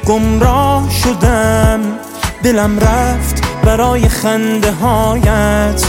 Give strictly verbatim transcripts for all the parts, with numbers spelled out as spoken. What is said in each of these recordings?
گمراه شدم، دلم رفت برای خنده هایت.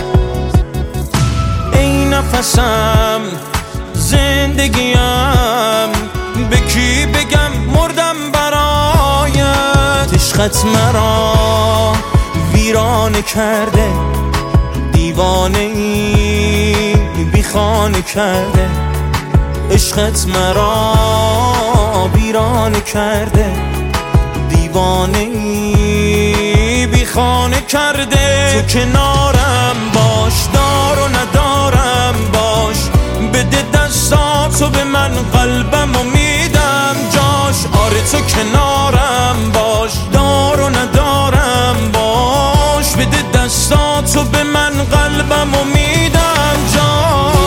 ای نفسم زندگیم، به کی بگم مردم برایت. عشقت مرا ویرانه کرده، دیوانه ای بی خانه کرده. عشقت مرا ویرانه کرده، دیوانه ای بی خانه کرده. تو کنارم باش، دار و ندارم باش، بده دستاتو به من، قلبم و میدم جاش. آره تو کنارم باش، دار و ندارم باش، بده دستاتو به من، قلبم و میدم جاش.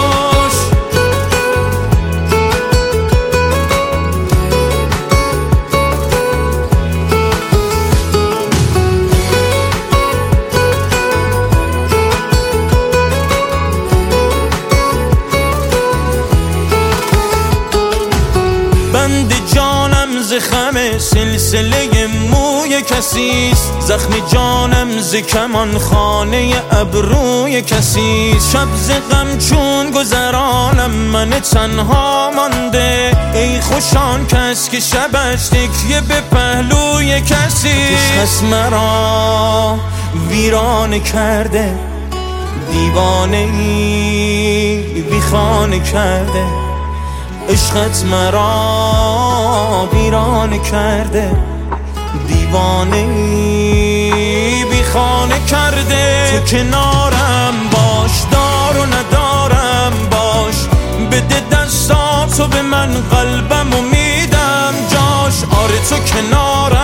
بند جانم ز خم سلسله موی کسیست، زخم جانم ز کمان خانه ابروی کسیست. شب ز غم چون گذرانم، من تنها مانده. ای خوشان کس که شبش تکیه به پهلوی کسیست. عشقت مرا ویرانه کرده، دیوانه ای بی خانه کرده. عشقت مرا ویرانه کرده، دیوانه ای بی خانه کرده. تو کنارم باش، دار و ندارم باش، بده دستاتو به من، قلبم و میدم جاش. آره تو کنارم